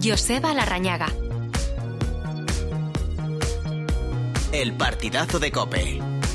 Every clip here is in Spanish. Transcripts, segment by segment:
Joseba Larrañaga. El partidazo de COPE.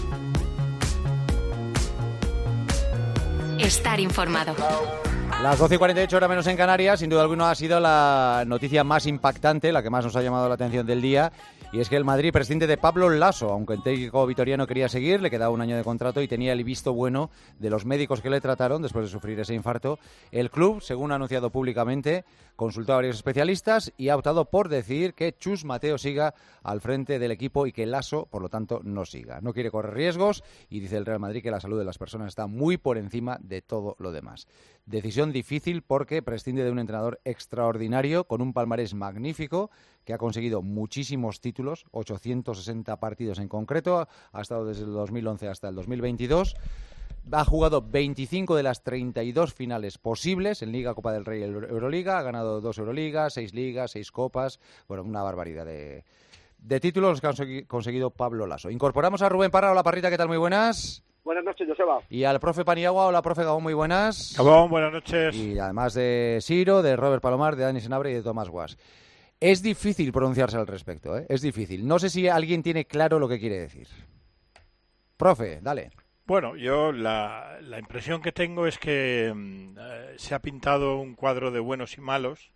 Estar informado. Las 12:48, hora menos en Canarias. Sin duda alguna ha sido la noticia más impactante, la que más nos ha llamado la atención del día. Y es que el Madrid prescinde de Pablo Laso. Aunque el técnico vitoriano quería seguir, le quedaba un año de contrato y tenía el visto bueno de los médicos que le trataron después de sufrir ese infarto. El club, según ha anunciado públicamente, consultó a varios especialistas y ha optado por decidir que Chus Mateo siga al frente del equipo y que Laso, por lo tanto, no siga. No quiere correr riesgos y dice el Real Madrid que la salud de las personas está muy por encima de todo lo demás. Decisión difícil porque prescinde de un entrenador extraordinario con un palmarés magnífico que ha conseguido muchísimos títulos, 860 partidos en concreto, ha estado desde el 2011 hasta el 2022. Ha jugado 25 de las 32 finales posibles en Liga, Copa del Rey y Euroliga. Ha ganado 2 Euroligas, 6 Ligas, 6 Copas. Bueno, una barbaridad de títulos que ha conseguido Pablo Laso. Incorporamos a Rubén Parra. Hola, Parrita, ¿qué tal? Muy buenas. Buenas noches, Joseba. Y al profe Paniagua. Hola, profe Gabón, muy buenas. Gabón, buenas noches. Y además de Siro, de Robert Palomar, de Dani Senabre y de Tomás Guas. Es difícil pronunciarse al respecto, ¿eh? Es difícil. No sé si alguien tiene claro lo que quiere decir. Profe, dale. Bueno, yo la impresión que tengo es que se ha pintado un cuadro de buenos y malos,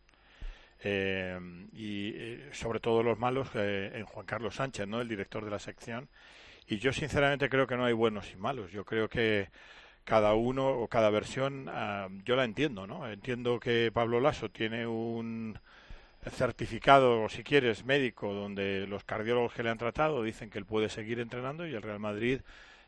y sobre todo los malos en Juan Carlos Sánchez, ¿no?, el director de la sección. Y yo sinceramente creo que no hay buenos y malos. Yo creo que cada uno o cada versión, yo la entiendo, ¿no? Entiendo que Pablo Laso tiene un certificado, o si quieres, médico, donde los cardiólogos que le han tratado dicen que él puede seguir entrenando y el Real Madrid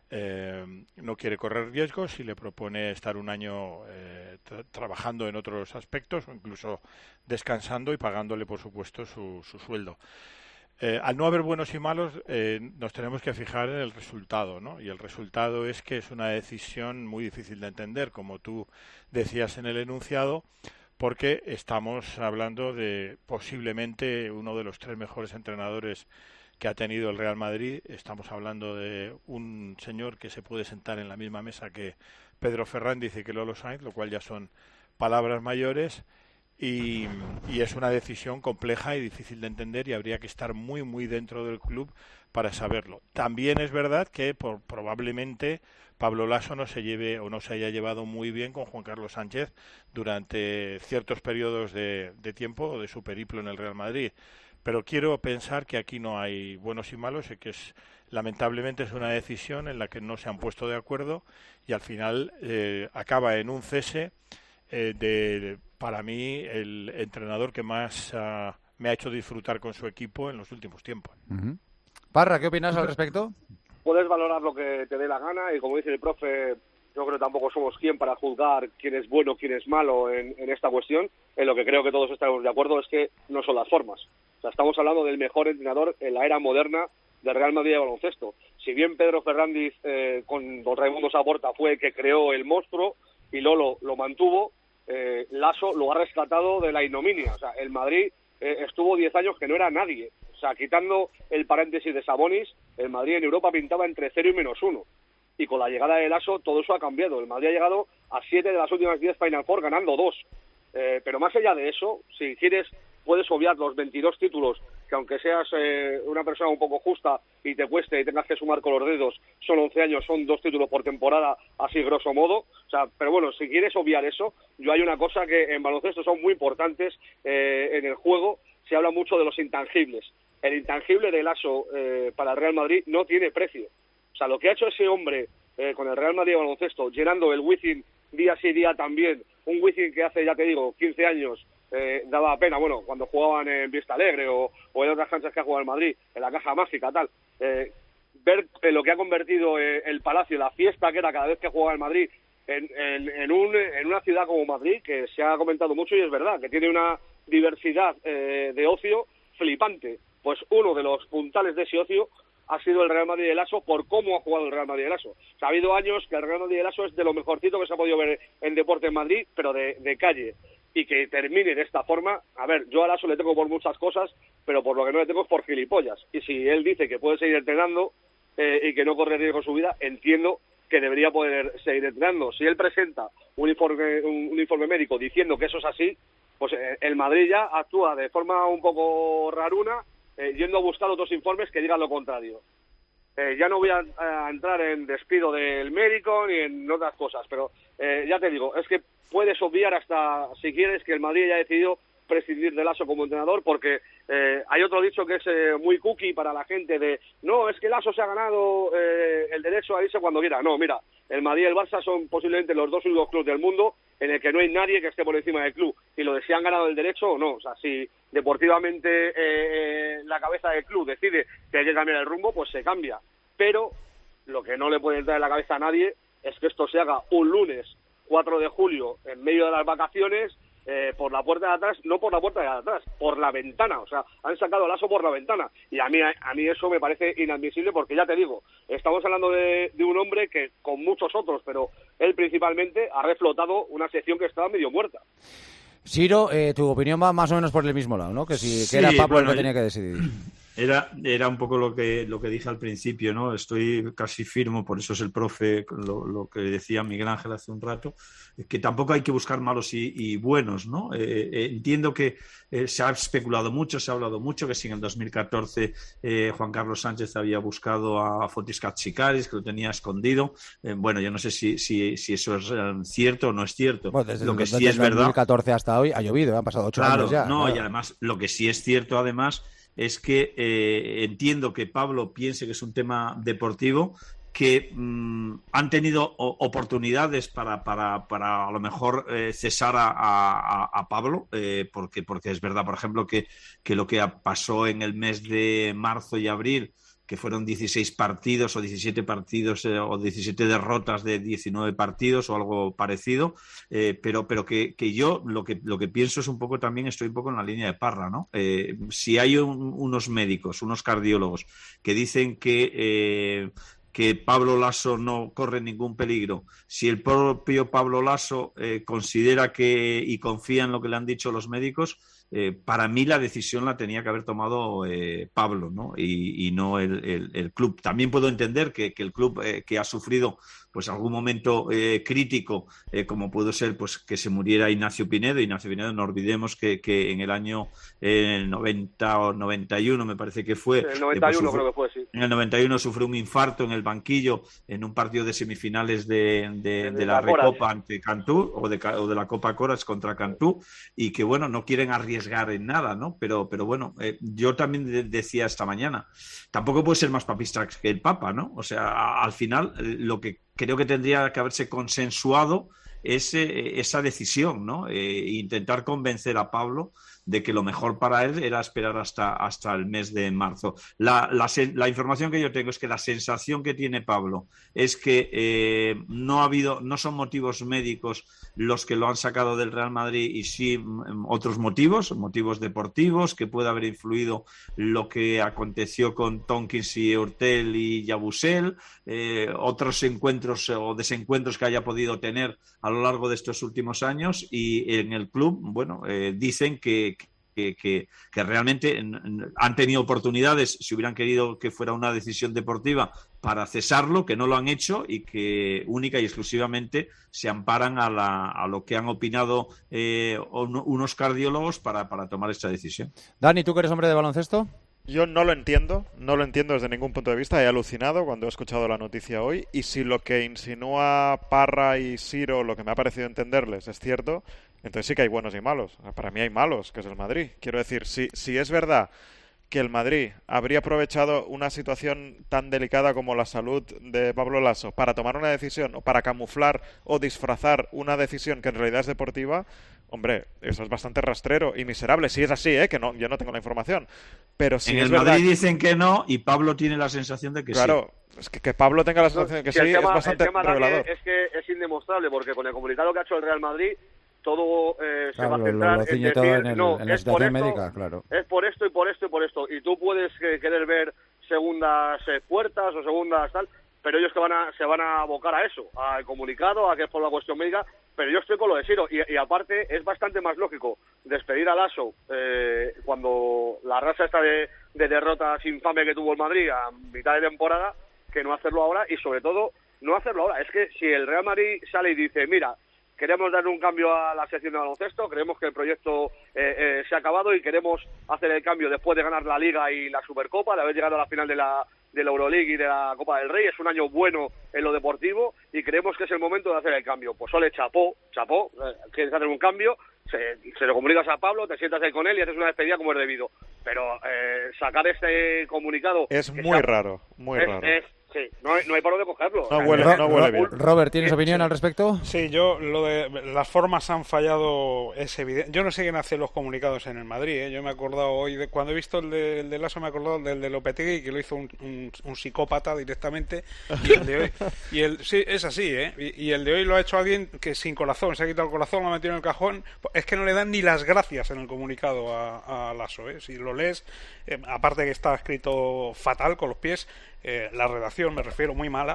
no quiere correr riesgos y le propone estar un año trabajando en otros aspectos o incluso descansando y pagándole, por supuesto, su sueldo. Al no haber buenos y malos, nos tenemos que fijar en el resultado, ¿no? Y el resultado es que es una decisión muy difícil de entender, como tú decías en el enunciado, porque estamos hablando de posiblemente uno de los 3 mejores entrenadores que ha tenido el Real Madrid. Estamos hablando de un señor que se puede sentar en la misma mesa que Pedro Fernández y que Lolo Sainz, lo cual ya son palabras mayores, y es una decisión compleja y difícil de entender y habría que estar muy, muy dentro del club para saberlo. También es verdad que probablemente Pablo Laso no se lleve o no se haya llevado muy bien con Juan Carlos Sánchez durante ciertos periodos de tiempo de su periplo en el Real Madrid. Pero quiero pensar que aquí no hay buenos y malos y que lamentablemente es una decisión en la que no se han puesto de acuerdo y al final acaba en un cese para mí, el entrenador que más me ha hecho disfrutar con su equipo en los últimos tiempos. Uh-huh. Parra, ¿qué opinas al respecto? Puedes valorar lo que te dé la gana y, como dice el profe, yo creo que tampoco somos quien para juzgar quién es bueno, quién es malo en esta cuestión. En lo que creo que todos estamos de acuerdo es que no son las formas. O sea, estamos hablando del mejor entrenador en la era moderna del Real Madrid de baloncesto. Si bien Pedro Fernández con don Raimundo Saporta fue el que creó el monstruo y Lolo lo mantuvo, Laso lo ha rescatado de la ignominia. O sea, el Madrid estuvo 10 años que no era nadie. O sea, quitando el paréntesis de Sabonis, el Madrid en Europa pintaba entre 0 y -1. Y con la llegada de Laso todo eso ha cambiado. El Madrid ha llegado a 7 de las últimas 10 Final Four, ganando 2. Pero más allá de eso, si quieres, puedes obviar los 22 títulos, que aunque seas una persona un poco justa y te cueste y tengas que sumar con los dedos, son 11 años, son 2 títulos por temporada, así grosso modo. O sea, pero bueno, si quieres obviar eso, yo hay una cosa que en baloncesto son muy importantes en el juego, se habla mucho de los intangibles. El intangible de Laso para el Real Madrid no tiene precio. O sea, lo que ha hecho ese hombre con el Real Madrid de baloncesto, llenando el Wizzing día sí día también, un Wizzing que hace, ya te digo, 15 años daba pena, bueno, cuando jugaban en Vista Alegre o en otras canchas que ha jugado el Madrid, en la Caja Mágica, tal, ver lo que ha convertido el Palacio, la fiesta que era cada vez que jugaba el Madrid, en una ciudad como Madrid, que se ha comentado mucho y es verdad, que tiene una diversidad de ocio flipante. Pues uno de los puntales de ese ocio ha sido el Real Madrid de Laso por cómo ha jugado el Real Madrid de Laso. O sea, ha habido años que el Real Madrid de Laso es de lo mejorcito que se ha podido ver en deporte en Madrid, pero de calle. Y que termine de esta forma, a ver, yo a Laso le tengo por muchas cosas, pero por lo que no le tengo es por gilipollas. Y si él dice que puede seguir entrenando y que no corre riesgo su vida, entiendo que debería poder seguir entrenando. Si él presenta un informe médico diciendo que eso es así, pues el Madrid ya actúa de forma un poco raruna, yendo a buscar otros informes que digan lo contrario. Ya no voy a entrar en despido del médico ni en otras cosas, pero ya te digo, es que puedes obviar hasta, si quieres, que el Madrid ya ha decidido prescindir de Lasso como entrenador, porque hay otro dicho que es muy cookie para la gente de, no, es que Lasso se ha ganado el derecho a irse cuando quiera. No, mira, el Madrid y el Barça son posiblemente los dos únicos clubes del mundo en el que no hay nadie que esté por encima del club, y lo de si han ganado el derecho o no. O sea, si deportivamente la cabeza del club decide que hay que cambiar el rumbo, pues se cambia. Pero lo que no le puede entrar en la cabeza a nadie es que esto se haga un lunes 4 de julio en medio de las vacaciones, por la puerta de atrás, no por la puerta de atrás, por la ventana. O sea, han sacado a Lasso por la ventana, y a mí eso me parece inadmisible, porque ya te digo, estamos hablando de un hombre que, con muchos otros, pero él principalmente, ha reflotado una sección que estaba medio muerta. Siro, tu opinión va más o menos por el mismo lado, ¿no? Que que era Pablo el que tenía que decidir. Era un poco lo que dije al principio, ¿no? Estoy casi firmo, por eso es el profe, lo que decía Miguel Ángel hace un rato, que tampoco hay que buscar malos y buenos, ¿no? Entiendo que se ha especulado mucho, se ha hablado mucho, que si en el 2014 Juan Carlos Sánchez había buscado a Fotis Katsikaris, que lo tenía escondido. Bueno, yo no sé si eso es cierto o no es cierto. Bueno, desde lo que sí es verdad, 2014 hasta hoy ha llovido, han pasado 8 años ya. No, claro. Y además, lo que sí es cierto, además, es que entiendo que Pablo piense que es un tema deportivo, que han tenido oportunidades para a lo mejor cesar a Pablo, porque es verdad, por ejemplo, que lo que pasó en el mes de marzo y abril, que fueron 16 partidos o 17 partidos o 17 derrotas de 19 partidos o algo parecido, pero que yo lo que pienso es un poco también, estoy un poco en la línea de Parra, ¿no? Si hay unos médicos, unos cardiólogos que dicen que Pablo Lasso no corre ningún peligro, si el propio Pablo Lasso considera y confía en lo que le han dicho los médicos, para mí la decisión la tenía que haber tomado Pablo, ¿no? Y no el club. También puedo entender que el club que ha sufrido pues algún momento crítico, como pudo ser pues que se muriera Ignacio Pinedo, no olvidemos que en el año 90 o 91 me parece que fue. El 91 creo que fue, sí. En el 91 sufrió un infarto en el banquillo en un partido de semifinales de la Recopa ante Cantú, o de la Copa Coras contra Cantú, y que bueno, no quieren arriesgar en nada, ¿no? Pero bueno, yo también decía esta mañana, tampoco puede ser más papista que el Papa, ¿no? O sea, al final lo que creo que tendría que haberse consensuado es esa decisión, ¿no? Intentar convencer a Pablo de que lo mejor para él era esperar hasta el mes de marzo. La información que yo tengo es que la sensación que tiene Pablo es que no son motivos médicos los que lo han sacado del Real Madrid, y sí otros motivos deportivos, que puede haber influido lo que aconteció con Tonkins y Hurtel y Yabusel, otros encuentros o desencuentros que haya podido tener a lo largo de estos últimos años, y en el club, bueno, dicen que realmente han tenido oportunidades, si hubieran querido que fuera una decisión deportiva, para cesarlo, que no lo han hecho, y que única y exclusivamente se amparan a lo que han opinado unos cardiólogos para tomar esta decisión. Dani, ¿tú que eres hombre de baloncesto? Yo no lo entiendo desde ningún punto de vista. He alucinado cuando he escuchado la noticia hoy, y si lo que insinúa Parra y Siro, lo que me ha parecido entenderles, es cierto, entonces sí que hay buenos y malos. Para mí hay malos, que es el Madrid. Quiero decir, si es verdad que el Madrid habría aprovechado una situación tan delicada como la salud de Pablo Lasso para tomar una decisión, o para camuflar o disfrazar una decisión que en realidad es deportiva, hombre, eso es bastante rastrero y miserable. Si es así, que no, yo no tengo la información. Pero si en es el verdad, Madrid dicen que no, y Pablo tiene la sensación de que claro, sí. Es que Pablo tenga la sensación de que sí, es bastante revelador. Es que es indemostrable, porque con el comunicado que ha hecho el Real Madrid, todo se va a centrar lo ciñe en todo decir, en la situación médica, claro. Es por esto y por esto y por esto. Y tú puedes querer ver segundas puertas o segundas tal, pero ellos se van a abocar a eso, al comunicado, a que es por la cuestión médica. Pero yo estoy con lo de Siro, y aparte es bastante más lógico despedir a Lasso cuando la racha esta de derrotas infame que tuvo el Madrid a mitad de temporada, que no hacerlo ahora, y sobre todo no hacerlo ahora. Es que si el Real Madrid sale y dice, mira, queremos dar un cambio a la sección de baloncesto, creemos que el proyecto se ha acabado y queremos hacer el cambio después de ganar la Liga y la Supercopa, de haber llegado a la final de la Euroleague y de la Copa del Rey. Es un año bueno en lo deportivo y creemos que es el momento de hacer el cambio. Pues Ole, chapó, quieres hacer un cambio, se lo comunicas a Pablo, te sientas ahí con él y haces una despedida como es debido. Pero sacar este comunicado... Es muy raro, muy raro. Sí, no hay por dónde cogerlo. No huele bien. Robert, ¿tienes opinión al respecto? Sí, lo de las formas han fallado, es evidente. Yo no sé quién hace los comunicados en el Madrid, Yo me he acordado hoy, cuando he visto el de Lasso, me he acordado del de Lopetegui, que lo hizo un psicópata directamente. Y el de hoy, sí, es así, Y el de hoy lo ha hecho alguien que sin corazón, se ha quitado el corazón, lo ha metido en el cajón. Es que no le dan ni las gracias en el comunicado a Lasso, Si lo lees, aparte que está escrito fatal con los pies, la redacción, me refiero, muy mala,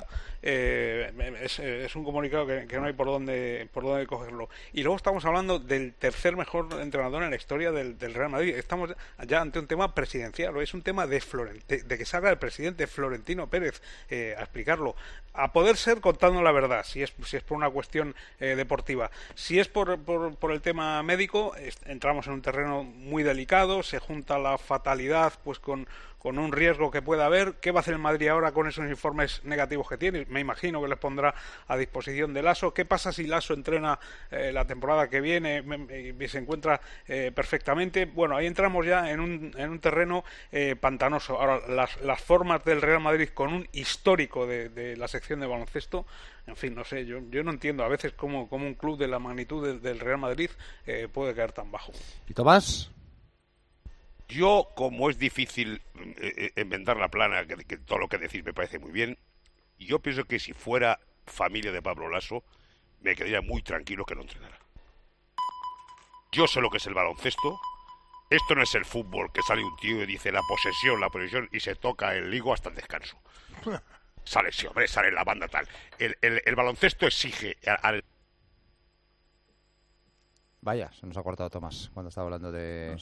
es un comunicado que no hay por dónde cogerlo. Y luego estamos hablando del tercer mejor entrenador en la historia del Real Madrid. Estamos ya ante un tema presidencial, es un tema de que salga el presidente Florentino Pérez a explicarlo, a poder ser contando la verdad, si es por una cuestión deportiva. Si es por el tema médico, entramos en un terreno muy delicado, se junta la fatalidad pues con un riesgo que pueda haber. ¿Qué va a hacer el Madrid ahora con esos informes negativos que tiene? Me imagino que les pondrá a disposición de Lasso. ¿Qué pasa si Lasso entrena la temporada que viene y se encuentra perfectamente? Bueno, ahí entramos ya en un terreno pantanoso. Ahora, las formas del Real Madrid con un histórico de la sección de baloncesto, en fin, no sé, yo no entiendo a veces cómo un club de la magnitud del Real Madrid puede caer tan bajo. ¿Y Tomás? Yo, como es difícil inventar la plana, que todo lo que decís me parece muy bien, yo pienso que si fuera familia de Pablo Lasso, me quedaría muy tranquilo que no entrenara. Yo sé lo que es el baloncesto. Esto no es el fútbol, que sale un tío y dice la posesión y se toca el higo hasta el descanso. Sale la banda tal. El baloncesto exige al... Vaya, se nos ha cortado Tomás cuando estaba hablando de...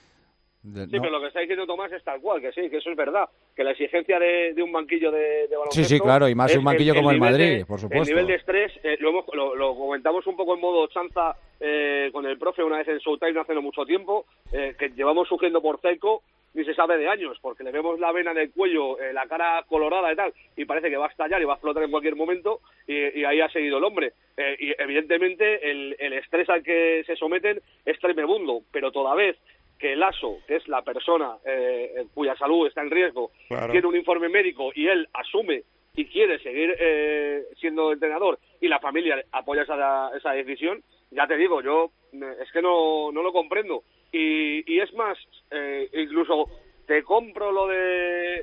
Pero lo que está diciendo Tomás es tal cual, que sí, que eso es verdad, que la exigencia de un banquillo de baloncesto... Sí, claro, y más un banquillo como el Madrid, por supuesto. El nivel de estrés, lo comentamos un poco en modo chanza con el profe una vez en Showtime no hace no mucho tiempo, que llevamos sufriendo por Celco, ni se sabe de años, porque le vemos la vena en el cuello, la cara colorada y tal, y parece que va a estallar y va a explotar en cualquier momento, y ahí ha seguido el hombre. Y evidentemente el estrés al que se someten es tremebundo, pero toda vez que Lasso, que es la persona cuya salud está en riesgo, claro, tiene un informe médico y él asume y quiere seguir siendo entrenador y la familia apoya esa decisión, ya te digo, yo es que no lo comprendo. Y es más, incluso te compro lo de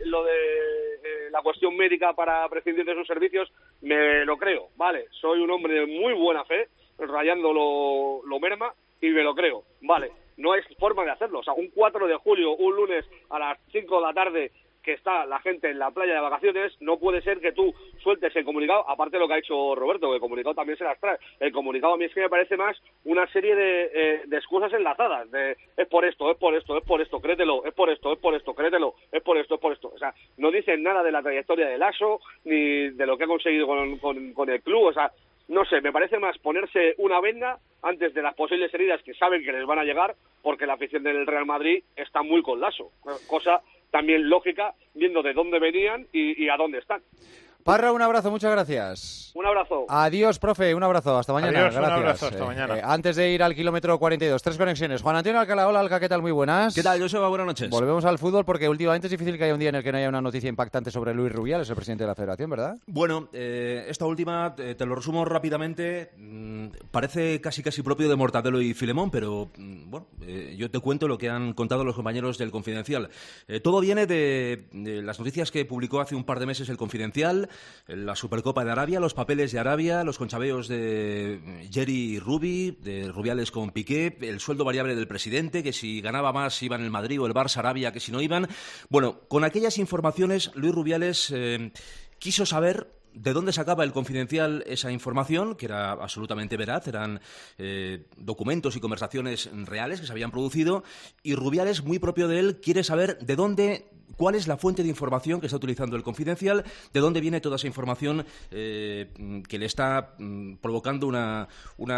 la cuestión médica para prescindir de sus servicios, me lo creo, vale, soy un hombre de muy buena fe, rayando lo merma, y me lo creo, vale. No es forma de hacerlo. O sea, un 4 de julio, un lunes a las 5 de la tarde, que está la gente en la playa de vacaciones, no puede ser que tú sueltes el comunicado, aparte de lo que ha hecho Roberto, que el comunicado también se las trae. El comunicado a mí es que me parece más una serie de excusas enlazadas, es por esto, créetelo, es por esto, créetelo, es por esto. O sea, no dicen nada de la trayectoria de Lasso, ni de lo que ha conseguido con el club, o sea, no sé, me parece más ponerse una venda antes de las posibles heridas que saben que les van a llegar, porque la afición del Real Madrid está muy con Lasso, cosa también lógica, viendo de dónde venían y a dónde están. Parra, un abrazo, muchas gracias. Un abrazo. Adiós, profe, un abrazo, hasta mañana. Adiós, gracias. Un abrazo, hasta mañana. Antes de ir al kilómetro 42, 3 conexiones. Juan Antonio Alcalá, hola Alca, ¿qué tal? Muy buenas. ¿Qué tal, Joseba? Buenas noches. Volvemos al fútbol porque últimamente es difícil que haya un día en el que no haya una noticia impactante sobre Luis Rubiales, el presidente de la Federación, ¿verdad? Bueno, esta última, te lo resumo rápidamente, parece casi propio de Mortadelo y Filemón, pero bueno, yo te cuento lo que han contado los compañeros del Confidencial. Todo viene de las noticias que publicó hace un par de meses el Confidencial, la Supercopa de Arabia, los papeles de Arabia, los conchabeos de Jerry y Rubi, de Rubiales con Piqué, el sueldo variable del presidente, que si ganaba más iban el Madrid o el Barça Arabia, que si no iban. Bueno, con aquellas informaciones Luis Rubiales quiso saber ¿de dónde sacaba el Confidencial esa información? Que era absolutamente veraz, eran documentos y conversaciones reales que se habían producido, y Rubiales, muy propio de él, quiere saber de dónde, cuál es la fuente de información que está utilizando el Confidencial, de dónde viene toda esa información que le está provocando una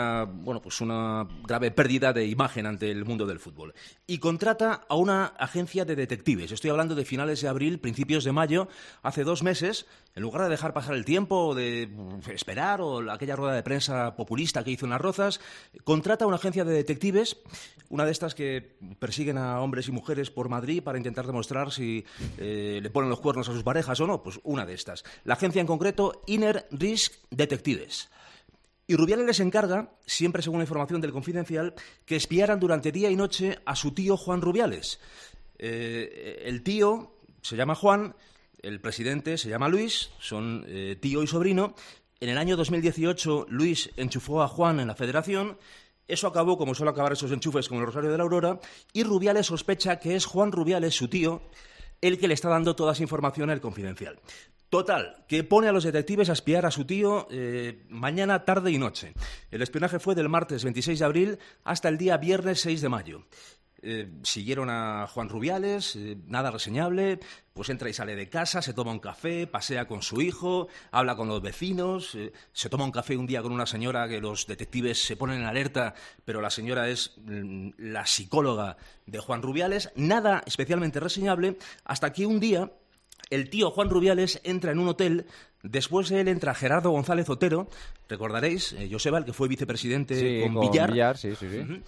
grave pérdida de imagen ante el mundo del fútbol. Y contrata a una agencia de detectives. Estoy hablando de finales de abril, principios de mayo, hace 2 meses. En lugar de dejar pasar el tiempo o de esperar, o aquella rueda de prensa populista que hizo en Las Rozas, contrata a una agencia de detectives, una de estas que persiguen a hombres y mujeres por Madrid para intentar demostrar si le ponen los cuernos a sus parejas o no. Pues una de estas. La agencia en concreto, Inner Risk Detectives. Y Rubiales les encarga, siempre según la información del Confidencial, que espiaran durante día y noche a su tío Juan Rubiales. El tío se llama Juan, el presidente se llama Luis, son tío y sobrino. En el año 2018 Luis enchufó a Juan en la federación. Eso acabó, como suele acabar esos enchufes, con el Rosario de la Aurora, y Rubiales sospecha que es Juan Rubiales, su tío, el que le está dando toda esa información al Confidencial. Total, que pone a los detectives a espiar a su tío mañana, tarde y noche. El espionaje fue del martes 26 de abril hasta el día viernes 6 de mayo. Siguieron a Juan Rubiales, nada reseñable, pues entra y sale de casa, se toma un café, pasea con su hijo, habla con los vecinos, se toma un café un día con una señora que los detectives se ponen en alerta, pero la señora es la psicóloga de Juan Rubiales, nada especialmente reseñable, hasta que un día el tío Juan Rubiales entra en un hotel. Después de él entra Gerardo González Otero, recordaréis, Joseba, el que fue vicepresidente con Villar. Sí.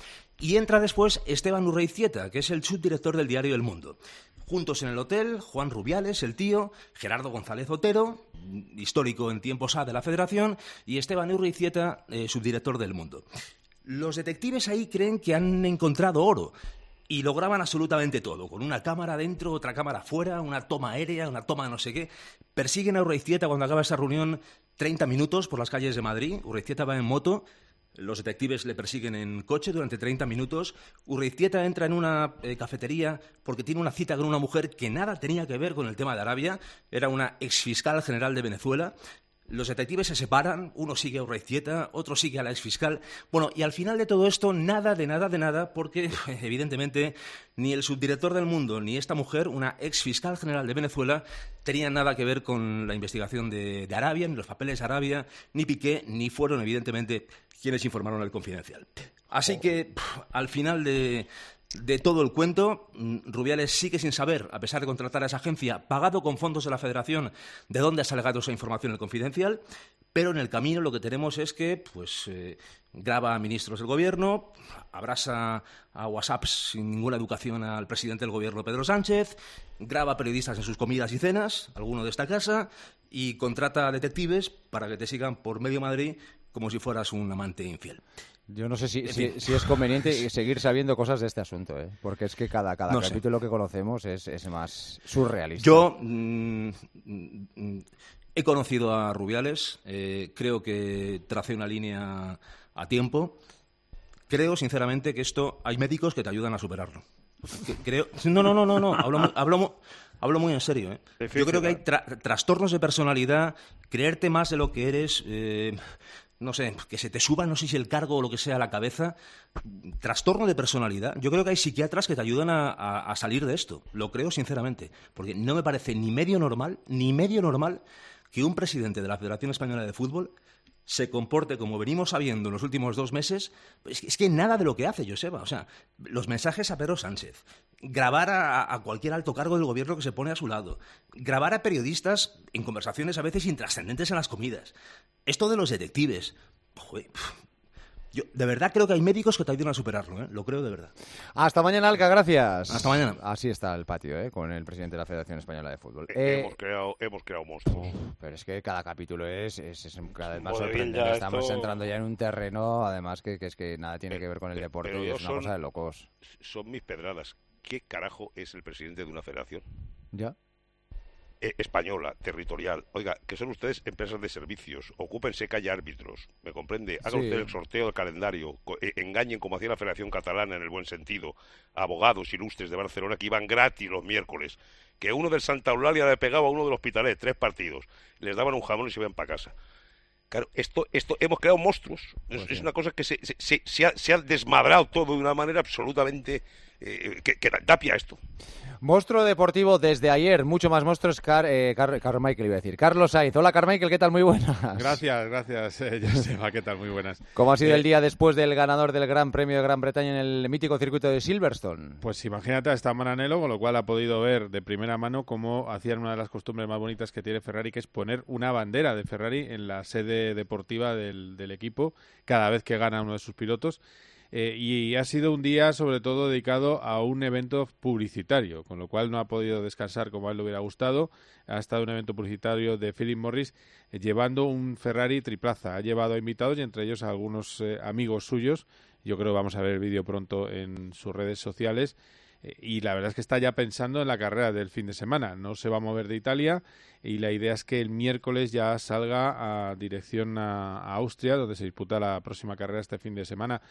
Y entra después Esteban Urreiztieta, que es el subdirector del diario El Mundo. Juntos en el hotel, Juan Rubiales, el tío, Gerardo González Otero, histórico en tiempos A de la Federación, y Esteban Urreiztieta, subdirector del Mundo. Los detectives ahí creen que han encontrado oro. Y lo graban absolutamente todo, con una cámara dentro, otra cámara fuera, una toma aérea, una toma no sé qué. Persiguen a Urreiztieta cuando acaba esa reunión 30 minutos por las calles de Madrid. Urreiztieta va en moto, los detectives le persiguen en coche durante 30 minutos. Urreiztieta entra en una cafetería porque tiene una cita con una mujer que nada tenía que ver con el tema de Arabia. Era una exfiscal general de Venezuela. Los detectives se separan, uno sigue a Urreiztieta, otro sigue a la exfiscal. Bueno, y al final de todo esto, nada, porque evidentemente ni el subdirector del Mundo ni esta mujer, una exfiscal general de Venezuela, tenían nada que ver con la investigación de Arabia, ni los papeles de Arabia, ni Piqué, ni fueron evidentemente quienes informaron al Confidencial. Así que, al final de todo el cuento, Rubiales sigue sin saber, a pesar de contratar a esa agencia, pagado con fondos de la Federación, de dónde ha sacado esa información el Confidencial, pero en el camino lo que tenemos es que graba a ministros del Gobierno, abrasa a WhatsApp sin ninguna educación al presidente del Gobierno, Pedro Sánchez, graba a periodistas en sus comidas y cenas, alguno de esta casa, y contrata a detectives para que te sigan por medio Madrid como si fueras un amante infiel. Yo no sé si es conveniente seguir sabiendo cosas de este asunto, porque es que cada capítulo que conocemos es más surrealista. Yo he conocido a Rubiales, creo que tracé una línea a tiempo. Creo, sinceramente, que esto hay médicos que te ayudan a superarlo. No. Hablo muy en serio. Yo creo que hay trastornos de personalidad, creerte más de lo que eres. No sé, que se te suba, no sé si el cargo o lo que sea a la cabeza, trastorno de personalidad. Yo creo que hay psiquiatras que te ayudan a salir de esto, lo creo sinceramente, porque no me parece ni medio normal que un presidente de la Federación Española de Fútbol se comporte como venimos sabiendo en los últimos 2 meses. Es que nada de lo que hace, Joseba. O sea, los mensajes a Pedro Sánchez, grabar a cualquier alto cargo del gobierno que se pone a su lado, grabar a periodistas en conversaciones a veces intrascendentes en las comidas. Esto de los detectives, yo de verdad creo que hay médicos que te ayudan a superarlo, lo creo de verdad. Hasta mañana, Alca, gracias. Hasta mañana. Así está el patio, con el presidente de la Federación Española de Fútbol. Hemos creado monstruos. Pero es que cada capítulo es cada vez más sorprendente. Estamos entrando ya en un terreno, además, que es que nada tiene que ver con el deporte y es una cosa de locos. Son mis pedradas. ¿Qué carajo es el presidente de una federación? ¿Ya? Española, territorial. Oiga, que son ustedes empresas de servicios, ocúpense que haya árbitros, ¿me comprende? Hagan ustedes el sorteo del calendario, engañen como hacía la Federación Catalana en el buen sentido, abogados ilustres de Barcelona que iban gratis los miércoles. que uno del Santa Eulalia le pegaba a uno del Hospitalet, 3 partidos, les daban un jamón y se iban para casa. Claro, esto hemos creado monstruos. Es una cosa que se ha desmadrado todo de una manera absolutamente que da pie a esto. Monstruo deportivo desde ayer, mucho más monstruo es Carmichael, iba a decir. Carlos Sainz. Hola, Carmichael, ¿qué tal? Muy buenas. Gracias, Joseba, ¿qué tal? Muy buenas. ¿Cómo ha sido el día después del ganador del Gran Premio de Gran Bretaña en el mítico circuito de Silverstone? Pues imagínate, está Maranello, con lo cual ha podido ver de primera mano cómo hacían una de las costumbres más bonitas que tiene Ferrari, que es poner una bandera de Ferrari en la sede deportiva del equipo cada vez que gana uno de sus pilotos. Y ha sido un día sobre todo dedicado a un evento publicitario, con lo cual no ha podido descansar como a él le hubiera gustado. Ha estado un evento publicitario de Philip Morris llevando un Ferrari triplaza. Ha llevado a invitados y entre ellos a algunos amigos suyos. Yo creo que vamos a ver el vídeo pronto en sus redes sociales. Y la verdad es que está ya pensando en la carrera del fin de semana. No se va a mover de Italia y la idea es que el miércoles ya salga a dirección a Austria, donde se disputa la próxima carrera este fin de semana.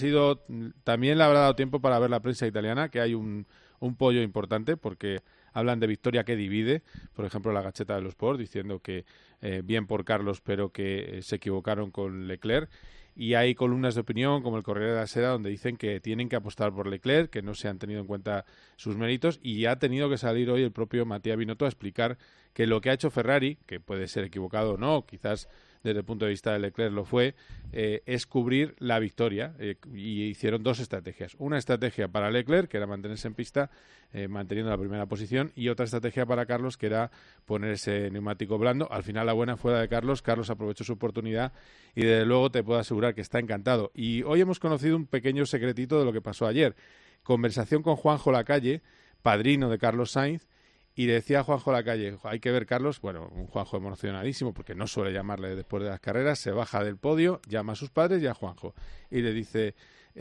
También le habrá dado tiempo para ver la prensa italiana, que hay un pollo importante, porque hablan de victoria que divide. Por ejemplo, la Gazzetta dello Sport, diciendo que bien por Carlos, pero que se equivocaron con Leclerc. Y hay columnas de opinión, como el Corriere della Sera, donde dicen que tienen que apostar por Leclerc, que no se han tenido en cuenta sus méritos, y ha tenido que salir hoy el propio Mattia Binotto a explicar que lo que ha hecho Ferrari, que puede ser equivocado o no, quizás desde el punto de vista de Leclerc lo fue, es cubrir la victoria, y hicieron 2 estrategias. Una estrategia para Leclerc, que era mantenerse en pista, manteniendo la primera posición, y otra estrategia para Carlos, que era poner ese neumático blando. Al final la buena fue la de Carlos. Carlos aprovechó su oportunidad y desde luego te puedo asegurar que está encantado. Y hoy hemos conocido un pequeño secretito de lo que pasó ayer. Conversación con Juanjo Lacalle, padrino de Carlos Sainz, y le decía a Juanjo Lacalle, hay que ver Carlos, bueno, un Juanjo emocionadísimo, porque no suele llamarle después de las carreras, se baja del podio, llama a sus padres y a Juanjo, y le dice,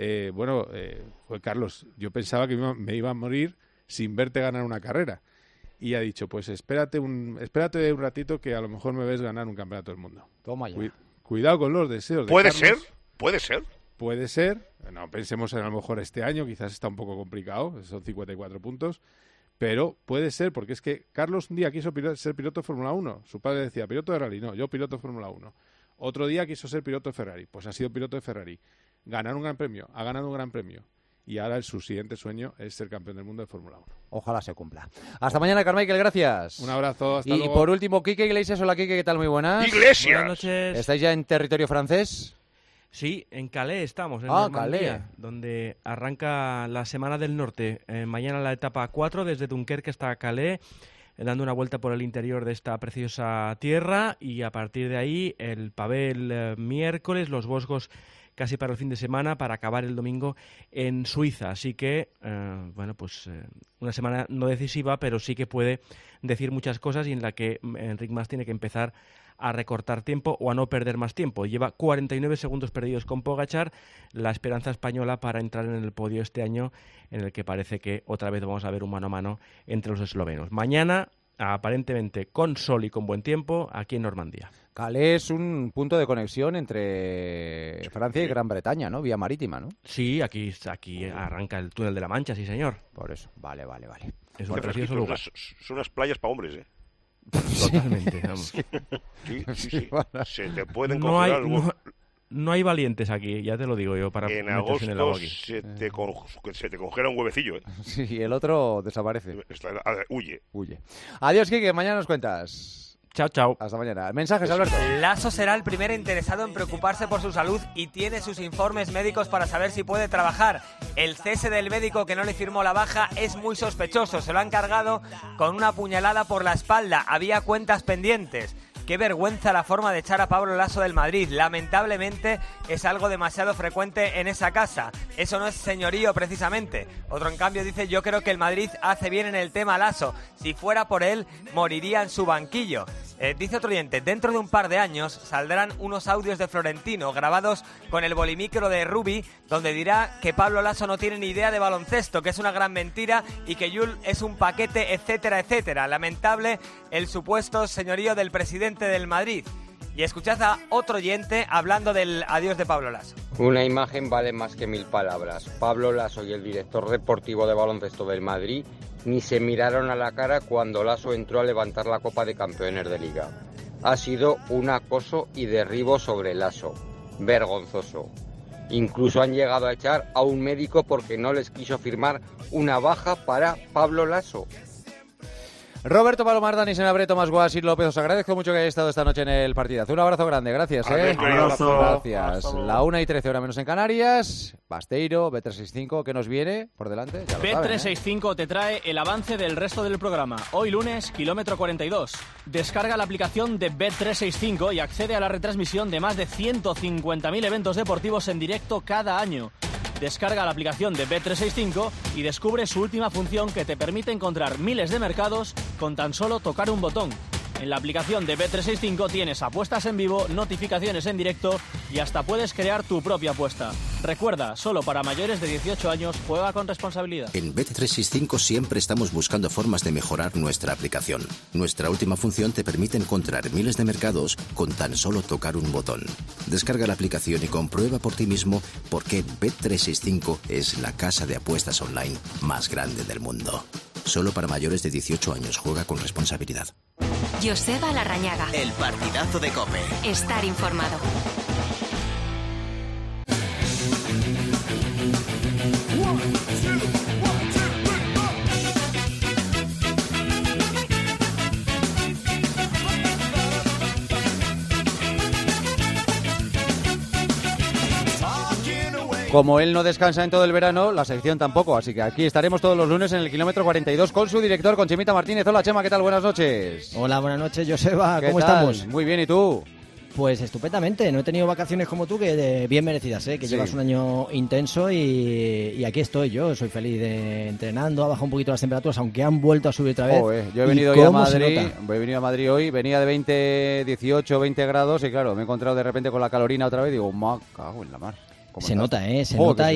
Carlos, yo pensaba que me iba a morir sin verte ganar una carrera. Y ha dicho, pues espérate un ratito que a lo mejor me ves ganar un campeonato del mundo. Toma ya. Cuidado con los deseos de ¿Puede Carlos. ser? Puede ser. No, pensemos en a lo mejor este año, quizás está un poco complicado, son 54 puntos. Pero puede ser, porque es que Carlos un día quiso ser piloto de Fórmula 1. Su padre decía, piloto de rally. No, yo piloto de Fórmula 1. Otro día quiso ser piloto de Ferrari. Pues ha sido piloto de Ferrari. Ganar un gran premio. Ha ganado un gran premio. Y ahora su siguiente sueño es ser campeón del mundo de Fórmula 1. Ojalá se cumpla. Hasta mañana, Carmichael, gracias. Un abrazo, hasta luego. Y por último, Quique Iglesias. Hola, Quique, ¿qué tal? Muy buenas. ¡Iglesias! Buenas noches. ¿Estáis ya en territorio francés? Sí, en Calais estamos, en Normandía, Calais, donde arranca la Semana del Norte. Mañana la etapa 4 desde Dunkerque hasta Calais, dando una vuelta por el interior de esta preciosa tierra, y a partir de ahí el pavé el miércoles, los Vosgos casi para el fin de semana, para acabar el domingo en Suiza. Así que, una semana no decisiva, pero sí que puede decir muchas cosas y en la que Enric Mas tiene que empezar a recortar tiempo o a no perder más tiempo. Lleva 49 segundos perdidos con Pogačar, la esperanza española para entrar en el podio este año, en el que parece que otra vez vamos a ver un mano a mano entre los eslovenos. Mañana, aparentemente con sol y con buen tiempo, aquí en Normandía. Calais es un punto de conexión entre Francia y Gran Bretaña, ¿no? Vía marítima, ¿no? Sí, aquí arranca el túnel de la Mancha, sí señor. Por eso, vale. Es un precioso lugar. Son unas playas para hombres, ¿eh? Totalmente, vamos. Sí. Se te pueden congelar. No hay valientes aquí, ya te lo digo yo, para en meterse en el agua aquí. Se te congela un huevecillo, ¿eh? Sí, y el otro desaparece. Huye. Adiós, Quique, mañana nos cuentas. Chao. Hasta mañana. Mensajes, Alberto. Lasso será el primer interesado en preocuparse por su salud y tiene sus informes médicos para saber si puede trabajar. El cese del médico que no le firmó la baja es muy sospechoso. Se lo han cargado con una puñalada por la espalda. Había cuentas pendientes. Qué vergüenza la forma de echar a Pablo Lasso del Madrid. Lamentablemente es algo demasiado frecuente en esa casa. Eso no es señorío precisamente. Otro en cambio dice, yo creo que el Madrid hace bien en el tema Lasso. Si fuera por él, moriría en su banquillo. Dice otro oyente, dentro de un par de años saldrán unos audios de Florentino grabados con el bolimicro de Rubi, donde dirá que Pablo Lasso no tiene ni idea de baloncesto, que es una gran mentira y que Jules es un paquete, etcétera, etcétera. Lamentable el supuesto señorío del presidente del Madrid. Y escuchad a otro oyente hablando del adiós de Pablo Laso. Una imagen vale más que 1000 palabras. Pablo Laso y el director deportivo de baloncesto del Madrid ni se miraron a la cara cuando Laso entró a levantar la Copa de Campeones de Liga. Ha sido un acoso y derribo sobre Laso. Vergonzoso. Incluso han llegado a echar a un médico porque no les quiso firmar una baja para Pablo Laso. Roberto Palomar, Dani Senabre, Tomás Guas y López, os agradezco mucho que hayáis estado esta noche en el partidazo. Un abrazo grande, gracias. Gracias. La 1:13, hora menos en Canarias. Basteiro, Bet365, ¿qué nos viene por delante? Ya lo Bet365 te trae el avance del resto del programa. Hoy lunes, kilómetro 42. Descarga la aplicación de Bet365 y accede a la retransmisión de más de 150.000 eventos deportivos en directo cada año. Descarga la aplicación de Bet365 y descubre su última función que te permite encontrar miles de mercados con tan solo tocar un botón. En la aplicación de Bet365 tienes apuestas en vivo, notificaciones en directo y hasta puedes crear tu propia apuesta. Recuerda, solo para mayores de 18 años, juega con responsabilidad. En Bet365 siempre estamos buscando formas de mejorar nuestra aplicación. Nuestra última función te permite encontrar miles de mercados con tan solo tocar un botón. Descarga la aplicación y comprueba por ti mismo por qué Bet365 es la casa de apuestas online más grande del mundo. Solo para mayores de 18 años, juega con responsabilidad. Joseba Larrañaga. El partidazo de COPE. Estar informado. Como él no descansa en todo el verano, la sección tampoco, así que aquí estaremos todos los lunes en el kilómetro 42 con su director, con Chemita Martínez. Hola Chema, ¿qué tal? Buenas noches. Hola, buenas noches, Joseba, ¿cómo tal? estamos? Muy bien, ¿y tú? Pues estupendamente, no he tenido vacaciones como tú, que bien merecidas, que Sí. llevas un año intenso y aquí estoy yo, soy feliz entrenando, ha bajado un poquito las temperaturas, aunque han vuelto a subir otra vez. Yo he venido hoy a Madrid, hoy, venía de 20, 18, 20 grados y claro, me he encontrado de repente con la calorina otra vez y digo, me cago en la mar. Se nota, se nota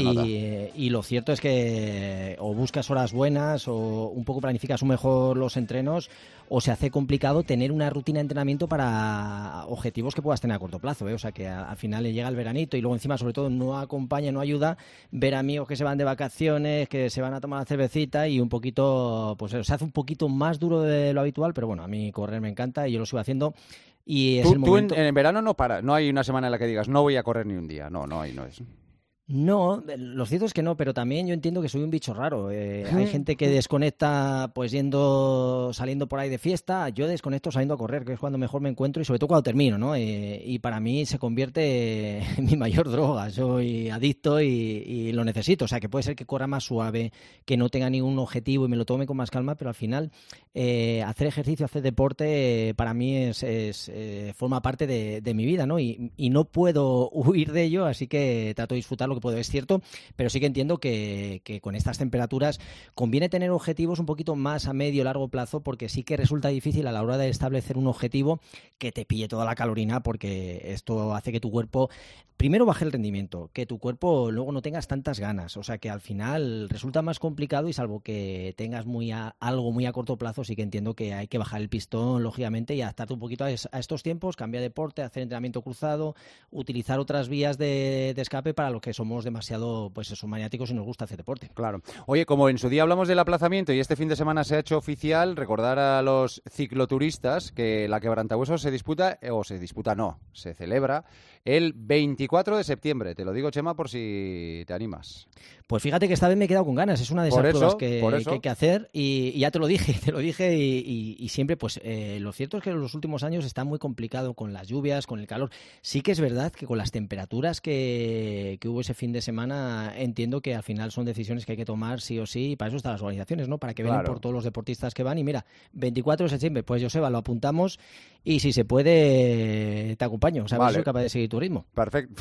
y lo cierto es que o buscas horas buenas o un poco planificas mejor los entrenos o se hace complicado tener una rutina de entrenamiento para objetivos que puedas tener a corto plazo, o sea que al final le llega el veranito y luego encima sobre todo no acompaña, no ayuda ver amigos que se van de vacaciones, que se van a tomar la cervecita y un poquito, pues se hace un poquito más duro de lo habitual, pero bueno, a mí correr me encanta y yo lo sigo haciendo. Y es el momento... Tú en verano no paras, no hay una semana en la que digas no voy a correr ni un día, no es. No, lo cierto es que no, pero también yo entiendo que soy un bicho raro. Hay gente que desconecta pues saliendo por ahí de fiesta, yo desconecto saliendo a correr, que es cuando mejor me encuentro y sobre todo cuando termino, ¿no? Y para mí se convierte en mi mayor droga, soy adicto y lo necesito, o sea que puede ser que corra más suave, que no tenga ningún objetivo y me lo tome con más calma, pero al final hacer ejercicio, hacer deporte para mí forma parte de mi vida, ¿no? Y no puedo huir de ello, así que trato de disfrutarlo que puedo, es cierto, pero sí que entiendo que con estas temperaturas conviene tener objetivos un poquito más a medio largo plazo porque sí que resulta difícil a la hora de establecer un objetivo que te pille toda la calorina porque esto hace que tu cuerpo primero baje el rendimiento, que tu cuerpo luego no tengas tantas ganas, o sea que al final resulta más complicado y salvo que tengas algo muy a corto plazo sí que entiendo que hay que bajar el pistón lógicamente y adaptarte un poquito a estos tiempos, cambiar de deporte, hacer entrenamiento cruzado, utilizar otras vías de escape para los que somos demasiado maniáticos y nos gusta hacer deporte. Claro. Oye, como en su día hablamos del aplazamiento y este fin de semana se ha hecho oficial, recordar a los cicloturistas que la Quebrantahuesos se celebra el 24 de septiembre. Te lo digo, Chema, por si te animas. Pues fíjate que esta vez me he quedado con ganas. Es una de esas pruebas que hay que hacer y ya te lo dije y siempre, pues lo cierto es que en los últimos años está muy complicado con las lluvias, con el calor. Sí que es verdad que con las temperaturas que hubo ese fin de semana entiendo que al final son decisiones que hay que tomar sí o sí y para eso están las organizaciones, ¿no? Para que vengan por todos los deportistas que van y mira, 24 de septiembre, pues Joseba, lo apuntamos y si se puede te acompaño, o sea, soy capaz de seguir tu ritmo. Perfecto.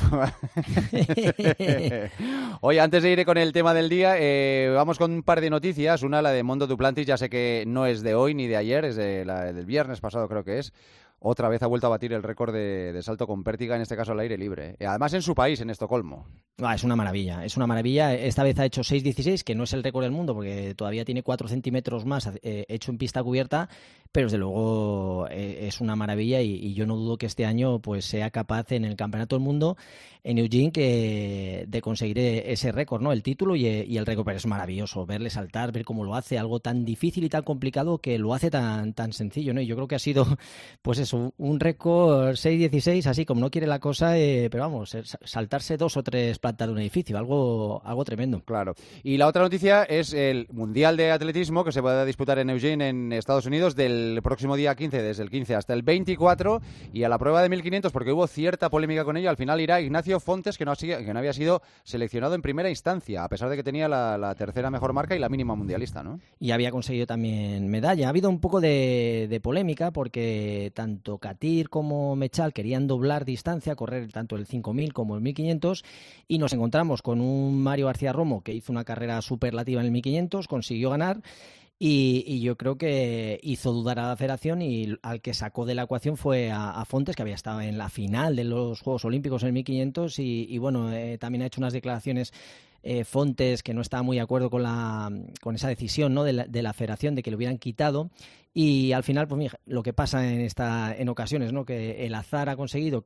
Oye, antes de ir con el tema del día, vamos con un par de noticias. Una, la de Mondo Duplantis, ya sé que no es de hoy ni de ayer, es del viernes pasado creo que es. Otra vez ha vuelto a batir el récord de salto con pértiga, en este caso al aire libre. Además en su país, en Estocolmo. Es una maravilla, es una maravilla. Esta vez ha hecho 6.16, que no es el récord del mundo porque todavía tiene 4 centímetros más hecho en pista cubierta, pero desde luego es una maravilla y yo no dudo que este año pues sea capaz en el Campeonato del Mundo en Eugene de conseguir ese récord, ¿no? El título y el récord, pero es maravilloso verle saltar, ver cómo lo hace, algo tan difícil y tan complicado que lo hace tan sencillo, ¿no? Y yo creo que ha sido, pues eso, un récord 6.16, así como no quiere la cosa, pero vamos, saltarse 2 o 3 plantas de un edificio, algo tremendo. Claro. Y la otra noticia es el Mundial de Atletismo que se va a disputar en Eugene, en Estados Unidos, del próximo día 15, desde el 15 hasta el 24, y a la prueba de 1500, porque hubo cierta polémica con ello, al final irá Ignacio Fontes, que no había sido seleccionado en primera instancia, a pesar de que tenía la tercera mejor marca y la mínima mundialista, ¿no? Y había conseguido también medalla. Ha habido un poco de polémica porque tanto Katir como Mechal querían doblar distancia, correr tanto el 5000 como el 1500, y nos encontramos con un Mario García Romo que hizo una carrera superlativa en el 1500, consiguió ganar. Y yo creo que hizo dudar a la federación y al que sacó de la ecuación fue a Fontes, que había estado en la final de los Juegos Olímpicos en el 1500 y bueno, también ha hecho unas declaraciones Fontes que no estaba muy de acuerdo con esa decisión, ¿no? de la federación de que le hubieran quitado. Y al final, pues mira, lo que pasa en ocasiones, ¿no? Que el azar ha conseguido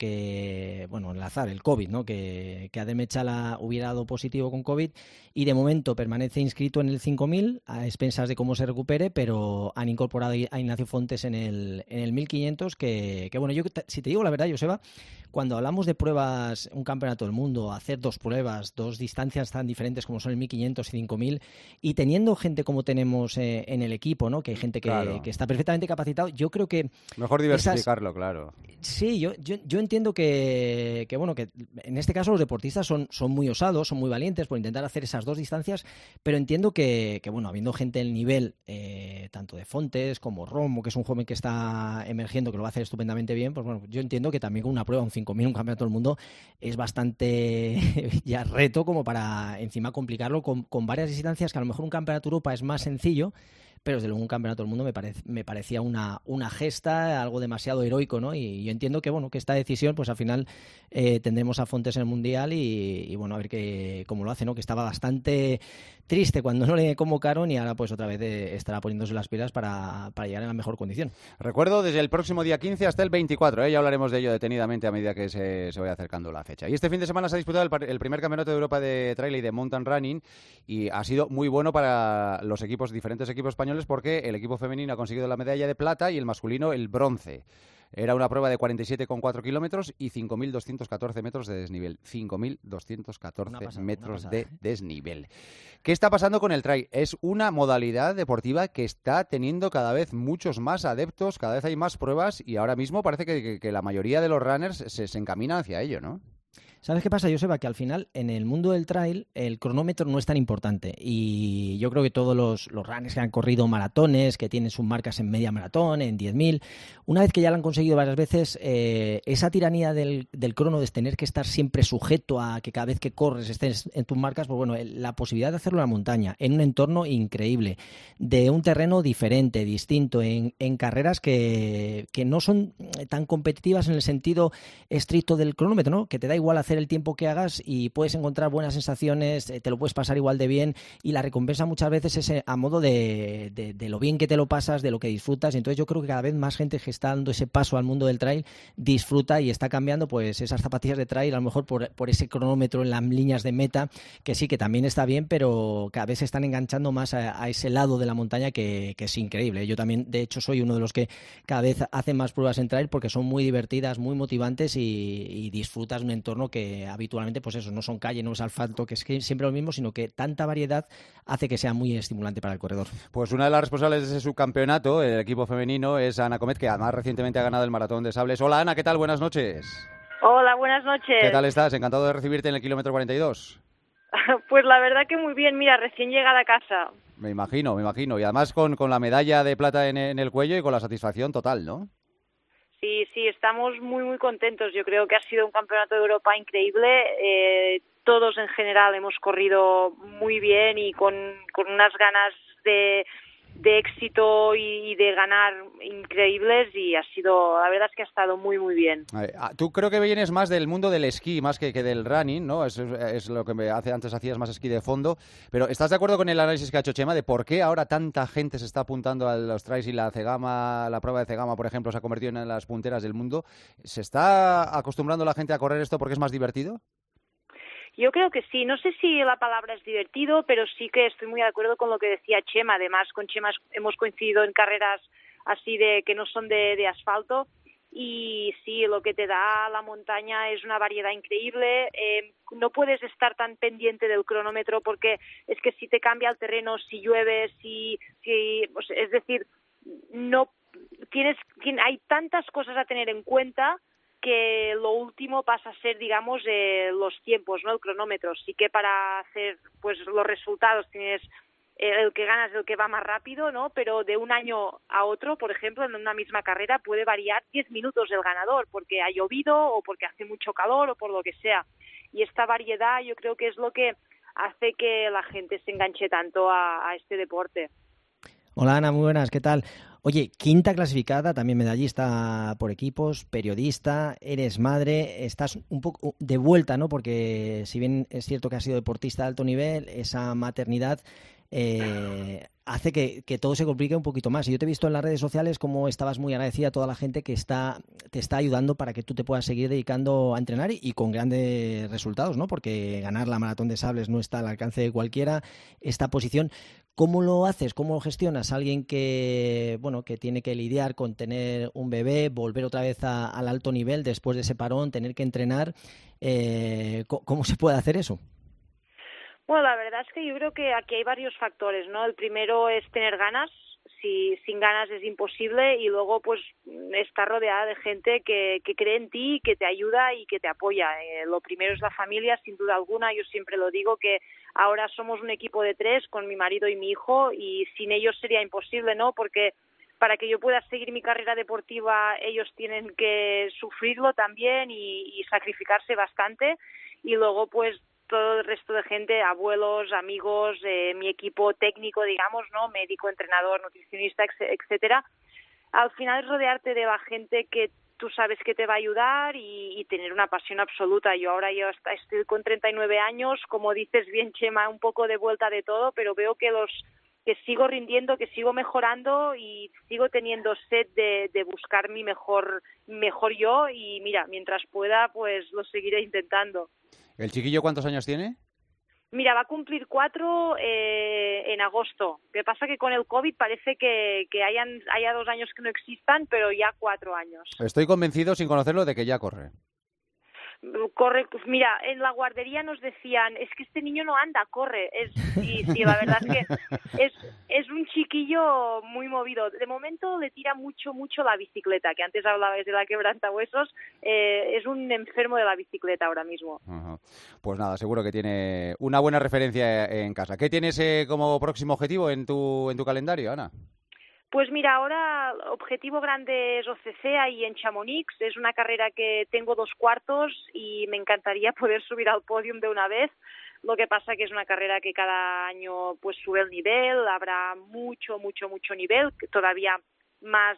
el COVID, ¿no? Que Adem Echala hubiera dado positivo con COVID y de momento permanece inscrito en el 5000 a expensas de cómo se recupere, pero han incorporado a Ignacio Fontes en el 1500 que bueno, yo si te digo la verdad, Joseba, cuando hablamos de pruebas, un campeonato del mundo, hacer 2 pruebas, 2 distancias tan diferentes como son el 1500 y 5000, y teniendo gente como tenemos en el equipo, ¿no? Que hay gente que está perfectamente capacitado, yo creo que mejor diversificarlo, claro. Sí, yo entiendo que bueno, que en este caso los deportistas son muy osados, son muy valientes por intentar hacer esas 2 distancias, pero entiendo que bueno, habiendo gente del nivel tanto de Fontes como Romo, que es un joven que está emergiendo, que lo va a hacer estupendamente bien, pues bueno, yo entiendo que también con una prueba, un 5000, un campeonato del mundo, es bastante ya reto como para encima complicarlo con varias distancias que a lo mejor un campeonato de Europa es más sencillo, pero desde luego un campeonato del mundo me parecía una gesta, algo demasiado heroico, ¿no? Y yo entiendo que bueno, que esta decisión, pues al final tendremos a Fontes en el Mundial y bueno, a ver cómo lo hace, ¿no? Que estaba bastante triste cuando no le convocaron y ahora pues otra vez estará poniéndose las pilas para llegar en la mejor condición. Recuerdo, desde el próximo día 15 hasta el 24, ya hablaremos de ello detenidamente a medida que se vaya acercando la fecha. Y este fin de semana se ha disputado el primer campeonato de Europa de trail y de mountain running y ha sido muy bueno para los diferentes equipos españoles, porque el equipo femenino ha conseguido la medalla de plata y el masculino el bronce. Era una prueba de 47,4 kilómetros y 5.214 metros de desnivel. 5.214 metros de desnivel. ¿Qué está pasando con el trail? Es una modalidad deportiva que está teniendo cada vez muchos más adeptos, cada vez hay más pruebas y ahora mismo parece que la mayoría de los runners se encaminan hacia ello, ¿no? ¿Sabes qué pasa, Joseba? Que al final, en el mundo del trail, el cronómetro no es tan importante. Y yo creo que todos los runners que han corrido maratones, que tienen sus marcas en media maratón, en 10.000, una vez que ya lo han conseguido varias veces, esa tiranía del crono, de tener que estar siempre sujeto a que cada vez que corres estés en tus marcas, pues bueno, la posibilidad de hacerlo en la montaña, en un entorno increíble, de un terreno diferente, distinto, en carreras que no son tan competitivas en el sentido estricto del cronómetro, ¿no? Que te da igual hacer el tiempo que hagas y puedes encontrar buenas sensaciones, te lo puedes pasar igual de bien y la recompensa muchas veces es a modo de lo bien que te lo pasas, de lo que disfrutas. Entonces yo creo que cada vez más gente que está dando ese paso al mundo del trail disfruta y está cambiando pues esas zapatillas de trail a lo mejor por ese cronómetro en las líneas de meta, que sí, que también está bien, pero cada vez se están enganchando más a ese lado de la montaña que es increíble. Yo también, de hecho, soy uno de los que cada vez hacen más pruebas en trail porque son muy divertidas, muy motivantes y disfrutas un entorno que habitualmente, pues eso, no son calle, no es asfalto, que es que siempre lo mismo, sino que tanta variedad hace que sea muy estimulante para el corredor. Pues una de las responsables de ese subcampeonato, el equipo femenino, es Ana Comet, que además recientemente ha ganado el Maratón de Sables. Hola Ana, ¿qué tal? Buenas noches. Hola, buenas noches. ¿Qué tal estás? Encantado de recibirte en el kilómetro 42. Pues la verdad que muy bien, mira, recién llegada a casa. Me imagino. Y además con la medalla de plata en el cuello y con la satisfacción total, ¿no? Sí, estamos muy, muy contentos. Yo creo que ha sido un campeonato de Europa increíble. Todos en general hemos corrido muy bien y con unas ganas de éxito y de ganar increíbles, y la verdad es que ha estado muy muy bien. Tú creo que vienes más del mundo del esquí más que del running, ¿no? Es lo que antes hacías más esquí de fondo, pero ¿estás de acuerdo con el análisis que ha hecho Chema de por qué ahora tanta gente se está apuntando a los trails y la prueba de Cegama, por ejemplo, se ha convertido en las punteras del mundo? ¿Se está acostumbrando la gente a correr esto porque es más divertido? Yo creo que sí. No sé si la palabra es divertido, pero sí que estoy muy de acuerdo con lo que decía Chema. Además, con Chema hemos coincidido en carreras así que no son de asfalto. Y sí, lo que te da la montaña es una variedad increíble. No puedes estar tan pendiente del cronómetro porque es que si te cambia el terreno, si llueve, es decir, hay tantas cosas a tener en cuenta que lo último pasa a ser, digamos, los tiempos, ¿no? El cronómetro. Sí que para hacer pues los resultados tienes el que gana es el que va más rápido, ¿no? Pero de un año a otro, por ejemplo, en una misma carrera puede variar 10 minutos el ganador porque ha llovido o porque hace mucho calor o por lo que sea. Y esta variedad yo creo que es lo que hace que la gente se enganche tanto a este deporte. Hola Ana, muy buenas, ¿qué tal? Oye, quinta clasificada, también medallista por equipos, periodista, eres madre, estás un poco de vuelta, ¿no? Porque si bien es cierto que has sido deportista de alto nivel, esa maternidad hace que todo se complique un poquito más. Y yo te he visto en las redes sociales como estabas muy agradecida a toda la gente que te está ayudando para que tú te puedas seguir dedicando a entrenar y con grandes resultados, ¿no? Porque ganar la maratón de sables no está al alcance de cualquiera. Esta posición, ¿cómo lo haces? ¿Cómo lo gestionas? Alguien que tiene que lidiar con tener un bebé, volver otra vez al alto nivel después de ese parón, tener que entrenar. ¿Cómo se puede hacer eso? Bueno, la verdad es que yo creo que aquí hay varios factores, ¿no? El primero es tener ganas. Sin ganas es imposible, y luego pues estar rodeada de gente que cree en ti, que te ayuda y que te apoya. Lo primero es la familia, sin duda alguna. Yo siempre lo digo que ahora somos un equipo de 3 con mi marido y mi hijo, y sin ellos sería imposible, ¿no? Porque para que yo pueda seguir mi carrera deportiva ellos tienen que sufrirlo también y sacrificarse bastante, y luego pues todo el resto de gente, abuelos, amigos, mi equipo técnico, digamos, ¿no? Médico, entrenador, nutricionista, etcétera. Al final es rodearte de la gente que tú sabes que te va a ayudar y tener una pasión absoluta. Yo estoy con 39 años, como dices bien, Chema, un poco de vuelta de todo, pero veo que sigo rindiendo, que sigo mejorando y sigo teniendo sed de buscar mi mejor yo, y mira, mientras pueda, pues lo seguiré intentando. ¿El chiquillo cuántos años tiene? Mira, va a cumplir 4 en agosto. Lo que pasa que con el COVID parece que haya 2 años que no existan, pero ya 4 años. Estoy convencido, sin conocerlo, de que ya corre. Corre, pues mira, en la guardería nos decían, es que este niño no anda, corre. Sí, la verdad es que es un chiquillo muy movido. De momento le tira mucho la bicicleta, que antes hablabais de la quebrantahuesos. Es un enfermo de la bicicleta ahora mismo. Ajá. Pues nada, seguro que tiene una buena referencia en casa. ¿Qué tienes como próximo objetivo en tu calendario, Ana? Pues mira, ahora objetivo grande es OCC ahí en Chamonix. Es una carrera que tengo 2 cuartos y me encantaría poder subir al podium de una vez. Lo que pasa que es una carrera que cada año pues sube el nivel, habrá mucho nivel, todavía más,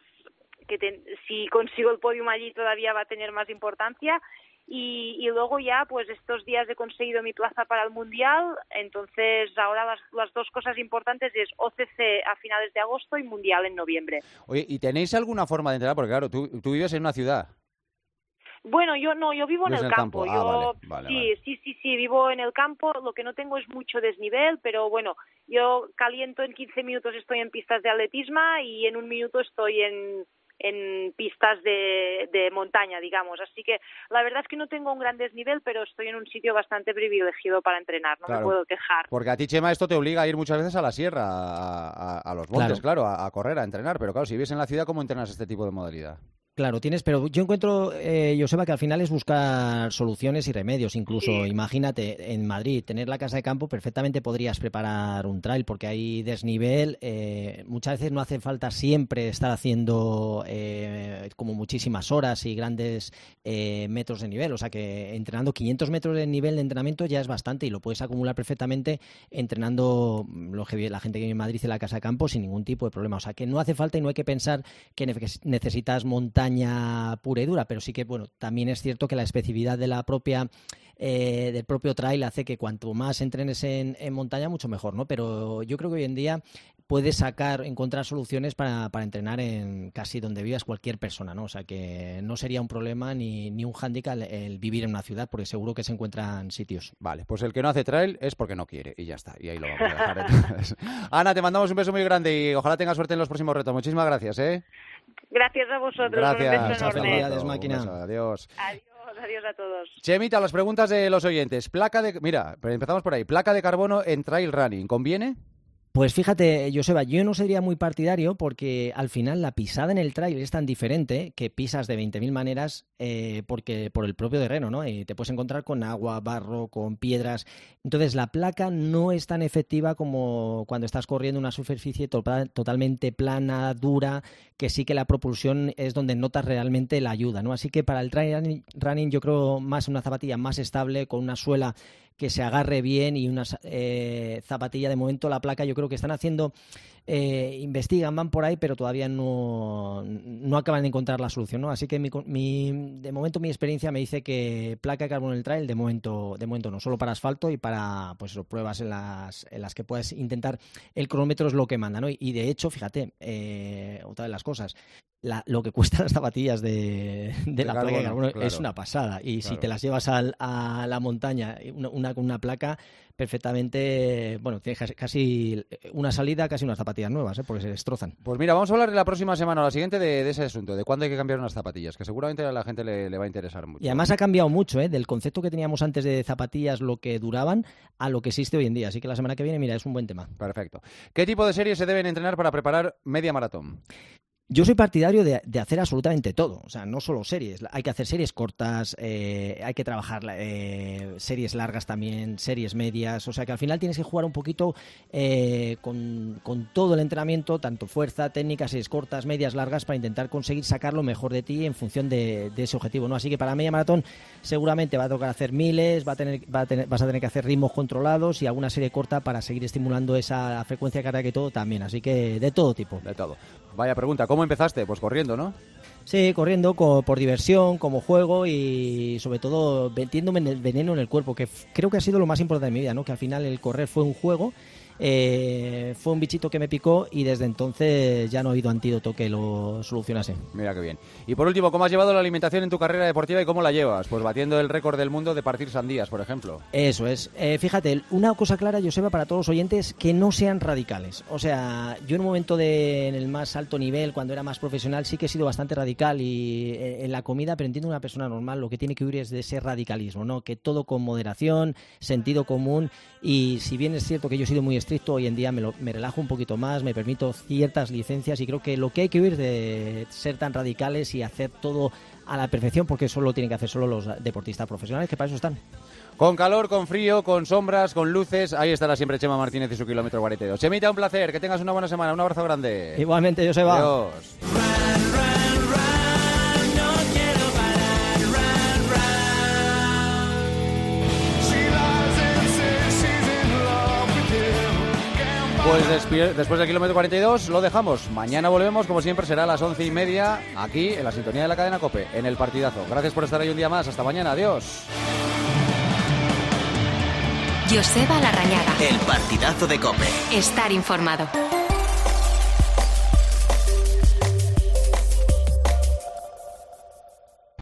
si consigo el podium allí todavía va a tener más importancia. Y luego ya, pues estos días he conseguido mi plaza para el Mundial, entonces ahora las 2 cosas importantes es OCC a finales de agosto y Mundial en noviembre. Oye, ¿y tenéis alguna forma de entrenar? Porque claro, tú vives en una ciudad. Bueno, yo vivo en el campo. Vale. Sí, vivo en el campo. Lo que no tengo es mucho desnivel, pero bueno, yo caliento en 15 minutos, estoy en pistas de atletismo y en 1 minuto estoy en pistas de montaña, digamos. Así que la verdad es que no tengo un gran desnivel, pero estoy en un sitio bastante privilegiado para entrenar, no me puedo quejar. Porque a ti, Chema, esto te obliga a ir muchas veces a la sierra, a los montes, claro, a correr, a entrenar. Pero claro, si vives en la ciudad, ¿cómo entrenas este tipo de modalidad? Claro, pero yo encuentro, Joseba, que al final es buscar soluciones y remedios. Incluso, imagínate, en Madrid, tener la casa de campo, perfectamente podrías preparar un trail, porque hay desnivel. Muchas veces no hace falta siempre estar haciendo como muchísimas horas y grandes metros de nivel. O sea que entrenando 500 metros de nivel de entrenamiento ya es bastante y lo puedes acumular perfectamente entrenando la gente que vive en Madrid en la casa de campo sin ningún tipo de problema. O sea que no hace falta y no hay que pensar que necesitas montaña pura y dura, pero sí que también es cierto que la especificidad de la propia del propio trail hace que cuanto más entrenes en montaña mucho mejor, ¿no? Pero yo creo que hoy en día puedes encontrar soluciones para entrenar en casi donde vivas cualquier persona, ¿no? O sea que no sería un problema ni un hándicap el vivir en una ciudad, porque seguro que se encuentran sitios. Vale, pues el que no hace trail es porque no quiere y ya está, y ahí lo vamos a dejar. Entonces. Ana, te mandamos un beso muy grande y ojalá tengas suerte en los próximos retos. Muchísimas gracias, ¿eh? Gracias a vosotros. Gracias. Un beso enorme. Adiós. Adiós a todos. Chemita, las preguntas de los oyentes. Mira, empezamos por ahí. Placa de carbono en trail running, ¿conviene? Pues fíjate, Joseba, yo no sería muy partidario porque al final la pisada en el trail es tan diferente que pisas de 20.000 maneras porque por el propio terreno, ¿no? Y te puedes encontrar con agua, barro, con piedras. Entonces la placa no es tan efectiva como cuando estás corriendo una superficie totalmente plana, dura, que sí que la propulsión es donde notas realmente la ayuda, ¿no? Así que para el trail running yo creo más una zapatilla más estable, con una suela que se agarre bien y una zapatilla. De momento la placa yo creo que están haciendo, investigan, van por ahí, pero todavía no acaban de encontrar la solución, ¿no? Así que de momento mi experiencia me dice que placa de carbono en el trail de momento no, solo para asfalto y para pruebas en las que puedes intentar. El cronómetro es lo que manda, ¿no? Y de hecho, fíjate, otra de las cosas, lo que cuestan las zapatillas de la placa de carbono es una pasada. Y si te las llevas a la montaña, una placa perfectamente, tienes casi una salida, casi unas zapatillas nuevas, porque se destrozan. Pues mira, vamos a hablar la próxima semana o la siguiente de ese asunto, de cuándo hay que cambiar unas zapatillas, que seguramente a la gente le va a interesar mucho. Y además ha cambiado mucho, del concepto que teníamos antes de zapatillas, lo que duraban, a lo que existe hoy en día. Así que la semana que viene, mira, es un buen tema. Perfecto. ¿Qué tipo de series se deben entrenar para preparar media maratón? Yo soy partidario de hacer absolutamente todo, o sea, no solo series. Hay que hacer series cortas, hay que trabajar series largas también, series medias. O sea, que al final tienes que jugar un poquito con todo el entrenamiento, tanto fuerza, técnica, series cortas, medias, largas, para intentar conseguir sacar lo mejor de ti en función de ese objetivo, ¿no? Así que para media maratón seguramente va a tocar hacer miles, vas a tener que hacer ritmos controlados y alguna serie corta para seguir estimulando esa frecuencia cardíaca y todo también. Así que de todo tipo. De todo. Vaya pregunta, ¿cómo empezaste? Pues corriendo, ¿no? Sí, corriendo por diversión, como juego y sobre todo metiéndome en el veneno en el cuerpo, que creo que ha sido lo más importante de mi vida, ¿no? Que al final el correr fue un juego, fue un bichito que me picó y desde entonces ya no ha habido antídoto que lo solucionase. Mira qué bien. Y por último, ¿cómo has llevado la alimentación en tu carrera deportiva y cómo la llevas? Pues batiendo el récord del mundo de partir sandías, por ejemplo. Eso es. Fíjate, una cosa clara, Joseba, para todos los oyentes, que no sean radicales. O sea, yo en un momento en el más alto nivel, cuando era más profesional, sí que he sido bastante radical y en la comida, pero entiendo una persona normal, lo que tiene que huir es de ese radicalismo, ¿no? Que todo con moderación, sentido común, y si bien es cierto que yo he sido muy estricto, hoy en día me relajo un poquito más, me permito ciertas licencias y creo que lo que hay que huir de ser tan radicales y hacer todo a la perfección, porque eso lo tienen que hacer solo los deportistas profesionales, que para eso están. Con calor, con frío, con sombras, con luces, ahí estará siempre Chema Martínez y su kilómetro 42. Chemita, un placer, que tengas una buena semana, un abrazo grande. Igualmente, Joseba. Adiós. Pues después del kilómetro 42 lo dejamos. Mañana volvemos, como siempre, será a las 11:30 aquí en la sintonía de la cadena COPE, en El Partidazo. Gracias por estar ahí un día más. Hasta mañana. Adiós. Joseba Larrañaga. El Partidazo de COPE. Estar informado.